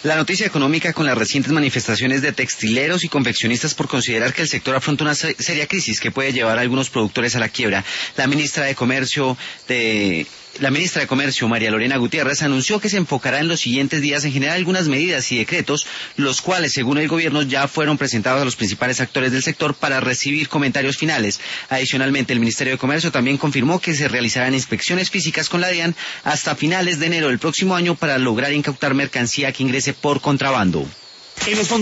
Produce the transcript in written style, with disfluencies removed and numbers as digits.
La noticia económica con las recientes manifestaciones de textileros y confeccionistas por considerar que el sector afronta una seria crisis que puede llevar a algunos productores a la quiebra. La ministra de Comercio, María Lorena Gutiérrez, anunció que se enfocará en los siguientes días en generar algunas medidas y decretos, los cuales, según el gobierno, ya fueron presentados a los principales actores del sector para recibir comentarios finales. Adicionalmente, el Ministerio de Comercio también confirmó que se realizarán inspecciones físicas con la DIAN hasta finales de enero del próximo año para lograr incautar mercancía que ingrese por contrabando.